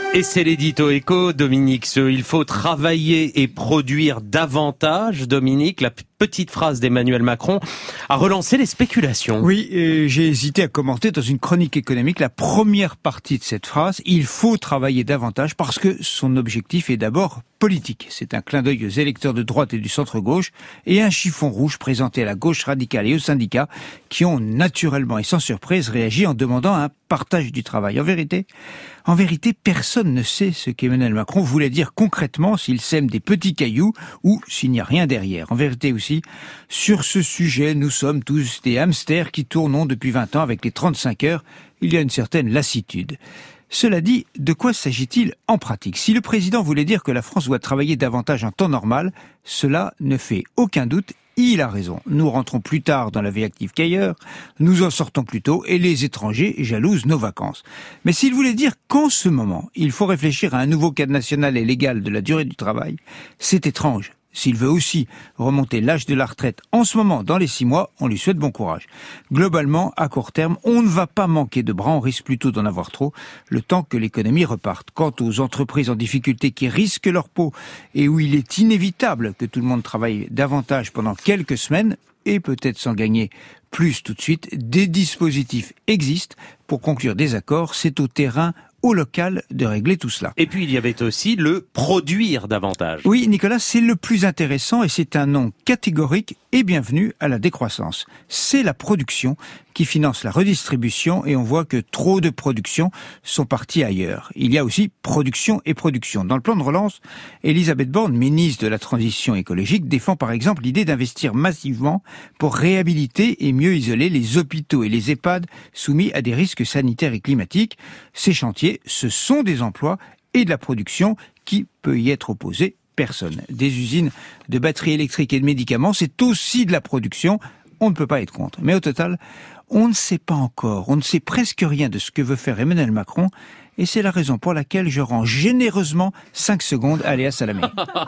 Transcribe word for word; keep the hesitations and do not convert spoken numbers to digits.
Et c'est l'édito éco, Dominique Seux. Il faut travailler et produire davantage, Dominique. La petite phrase d'Emmanuel Macron a relancé les spéculations. Oui, et j'ai hésité à commenter dans une chronique économique la première partie de cette phrase. Il faut travailler davantage parce que son objectif est d'abord politique. C'est un clin d'œil aux électeurs de droite et du centre-gauche et un chiffon rouge présenté à la gauche radicale et aux syndicats qui ont naturellement et sans surprise réagi en demandant un partage du travail. En vérité, en vérité, personne ne sait ce qu'Emmanuel Macron voulait dire concrètement, s'il sème des petits cailloux ou s'il n'y a rien derrière. En vérité aussi, sur ce sujet, nous sommes tous des hamsters qui tournons depuis vingt ans avec les trente-cinq heures. Il y a une certaine lassitude. Cela dit, de quoi s'agit-il en pratique ? Si le président voulait dire que la France doit travailler davantage en temps normal, cela ne fait aucun doute. Il a raison. Nous rentrons plus tard dans la vie active qu'ailleurs, nous en sortons plus tôt et les étrangers jalousent nos vacances. Mais s'il voulait dire qu'en ce moment, il faut réfléchir à un nouveau cadre national et légal de la durée du travail, c'est étrange. S'il veut aussi remonter l'âge de la retraite en ce moment, dans les six mois, on lui souhaite bon courage. Globalement, à court terme, on ne va pas manquer de bras, on risque plutôt d'en avoir trop, le temps que l'économie reparte. Quant aux entreprises en difficulté qui risquent leur peau et où il est inévitable que tout le monde travaille davantage pendant quelques semaines, et peut-être sans gagner plus tout de suite, des dispositifs existent pour conclure des accords. C'est au terrain, au local, de régler tout cela. Et puis il y avait aussi le produire davantage. Oui, Nicolas, c'est le plus intéressant et c'est un nom catégorique et bienvenu à la décroissance. C'est la production qui finance la redistribution et on voit que trop de productions sont parties ailleurs. Il y a aussi production et production. Dans le plan de relance, Elisabeth Borne, ministre de la Transition écologique, défend par exemple l'idée d'investir massivement pour réhabiliter et mieux isoler les hôpitaux et les EHPAD soumis à des risques sanitaires et climatiques. Ces chantiers, ce sont des emplois et de la production. Qui peut y être opposé ? Personne. Des usines de batteries électriques et de médicaments, c'est aussi de la production. On ne peut pas être contre. Mais au total, on ne sait pas encore, on ne sait presque rien de ce que veut faire Emmanuel Macron, et c'est la raison pour laquelle je rends généreusement cinq secondes à Léa Salamé.